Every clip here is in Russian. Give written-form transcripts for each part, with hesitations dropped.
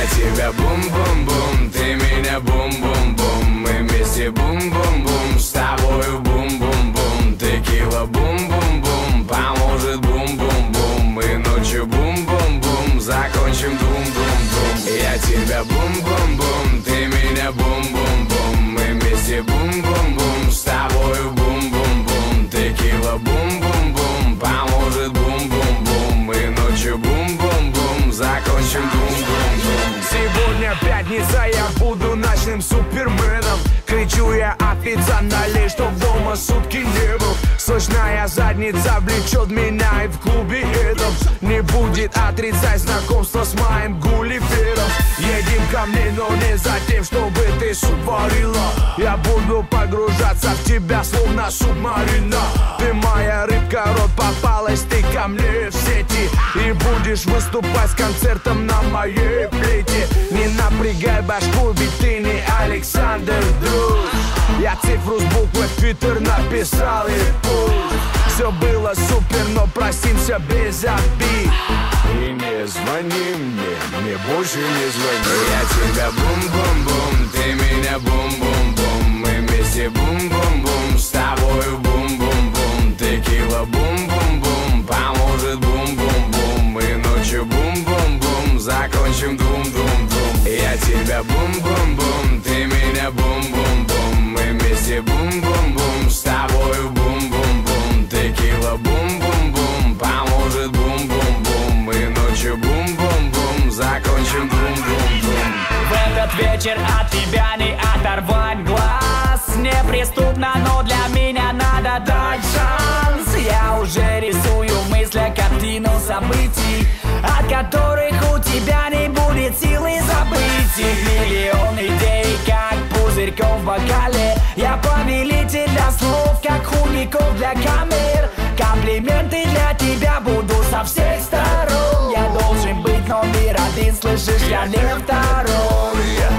Я тебя бум-бум-бум, ты меня бум-бум-бум. Мы вместе бум-бум-бум, с тобою бум-бум-бум. Текила бум-бум-бум, поможет бум-бум-бум. И ночью бум-бум-бум, закончим бум-бум-бум. Я тебя бум-бум-бум, ты меня бум-бум-бум. Мы вместе бум-бум-бум, с тобою бум-бум-бум. Текила бум-бум-бум, поможет бум-бум-бум. И ночью бум-бум-бум, закончим бум-бум-бум. Сегодня пятница, я буду ночным суперменом. Кричу я официально, чтоб дома сутки не был. Сочная задница влечет меня и в клубе этом не будет отрицать знакомство с моим Гулливером. Едем ко мне, но не за тем, чтобы ты суп варила. Я буду погружаться в тебя, словно субмарина. Ты моя рыбка, рот попалась, ты ко мне в сети. И будешь выступать с концертом на моей плите. Не напрягай башку, ведь ты не Александр Друг. Я цифру с буквы в Твиттер написал и пусть все было супер, но простимся без обид. И не звони мне больше не звони. Я тебя бум-бум-бум, ты меня бум-бум-бум. Мы вместе бум-бум-бум, с тобою бум-бум-бум. Текила бум-бум-бум, поможет бум-бум-бум. И ночью бум-бум-бум, закончим дум-дум-дум. Я тебя бум-бум-бум, ты меня бум-бум-бум. Мы вместе бум-бум-бум, с тобою бум-бум-бум. Текила бум-бум-бум, поможет бум-бум-бум. И ночью бум-бум-бум, закончим бум-бум-бум. В этот вечер от тебя не оторвать глаз. Неприступно, но для меня надо дать шанс. Я уже рисую в мыслях картину событий, от которых у тебя не будет силы забыть их. Миллион идей, как пузырьков в бокале. Я повелитель для слов, как худяков для камер. Комплименты для тебя буду со всех сторон. Я должен быть номер один, слышишь, я не второй.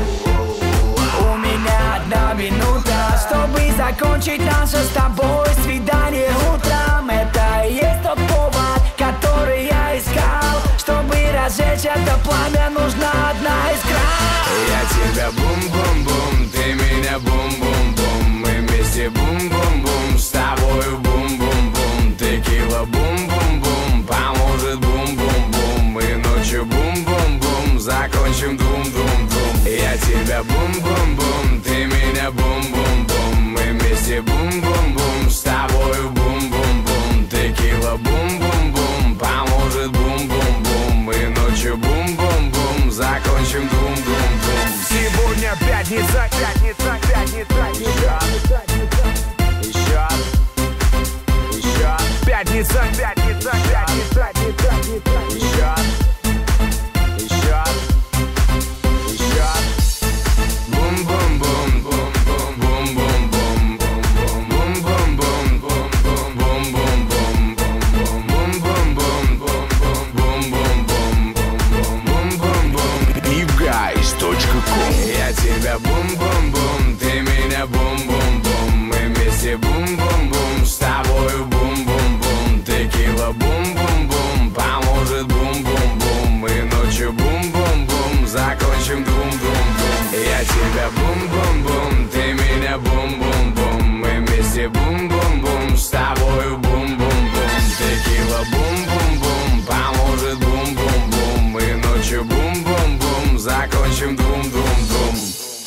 У меня 1 минута, чтобы закончить наше с тобой свидание утром. Это и есть тот повод, который я искал. Чтобы разжечь это пламя, нужна одна искра. Я тебя бум-бум-бум, ты меня бум-бум-бум. Мы вместе бум-бум-бум, с тобою бум-бум-бум. Текила бум-бум-бум, поможет бум-бум-бум. И ночью бум-бум-бум, закончим дум-дум-дум. Я тебя бум-бум-бум, ты меня бум-бум-бум. Мы вместе бум-бум-бум, с тобою бум-бум-бум. Текила бум-бум-бум, поможет бум-бум-бум. И ночью бум-бум-бум, закончим дум-дум-дум. Сегодня пятница, пятница, пятница. Еще. Пятница, пятница, пятница, пятница. Еще. Бум-бум-бум, бум-бум, бум-бум-бум, бум-бум-бум, бум-бум-бум, бум-бум-бум, бум-бум-бум, бум-бум-бум. Bigguys.com. Я тебя бум-бум-бум, ты меня бум-бум-бум. Мы вместе бум-бум-бум, с тобою бум-бум-бум. Текила бум-бум-бум, поможет бум-бум-бум. И ночью бум-бум-бум, закончим дум-дум-дум. Я тебя бум-бум-бум, ты меня бум-бум-бум. Мы вместе бум-бум-бум, с тобою бум-бум-бум. Текила бум-бум-бум, поможет бум-бум-бум. И ночью бум-бум-бум, закончим дум-дум-дум.